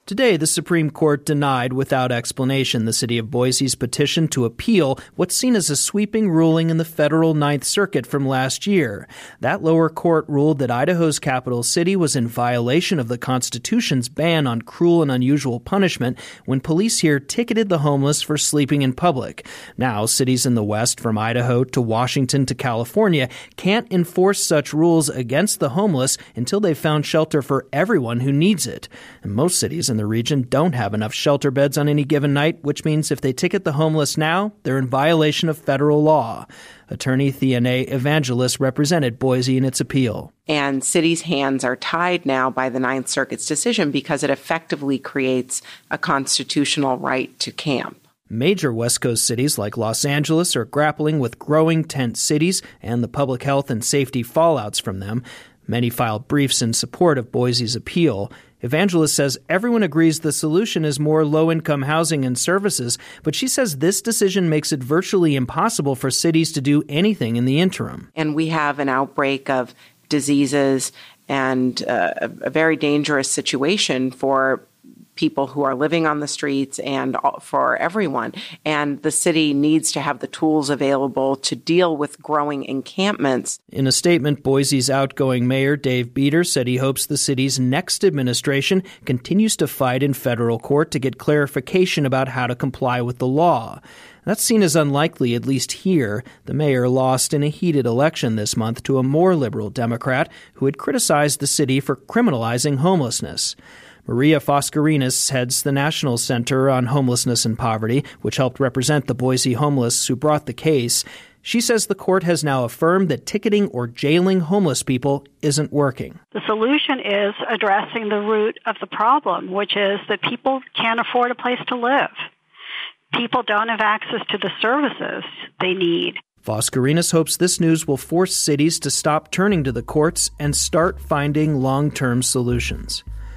Today, the Supreme Court denied without explanation the city of Boise's petition to appeal what's seen as a sweeping ruling in the federal Ninth Circuit from last year. That lower court ruled that Idaho's capital city was in violation of the Constitution's ban on cruel and unusual punishment when police here ticketed the homeless for sleeping in public. Now, cities in the West, from Idaho to Washington to California, can't enforce such rules against the homeless until they've found shelter for everyone who needs it. And most cities in the region don't have enough shelter beds on any given night, which means if they ticket the homeless now, they're in violation of federal law. Attorney Theane Evangelos represented Boise in its appeal. And cities' hands are tied now by the Ninth Circuit's decision because it effectively creates a constitutional right to camp. Major West Coast cities like Los Angeles are grappling with growing tent cities and the public health and safety fallouts from them. Many filed briefs in support of Boise's appeal. Evangelos says everyone agrees the solution is more low-income housing and services, but she says this decision makes it virtually impossible for cities to do anything in the interim. And we have an outbreak of diseases and a very dangerous situation for people who are living on the streets and for everyone. And the city needs to have the tools available to deal with growing encampments. In a statement, Boise's outgoing mayor, Dave Beater, said he hopes the city's next administration continues to fight in federal court to get clarification about how to comply with the law. That's seen as unlikely, at least here. The mayor lost in a heated election this month to a more liberal Democrat who had criticized the city for criminalizing homelessness. Maria Foscarinas heads the National Center on Homelessness and Poverty, which helped represent the Boise homeless who brought the case. She says the court has now affirmed that ticketing or jailing homeless people isn't working. The solution is addressing the root of the problem, which is that people can't afford a place to live. People don't have access to the services they need. Foscarinas hopes this news will force cities to stop turning to the courts and start finding long-term solutions.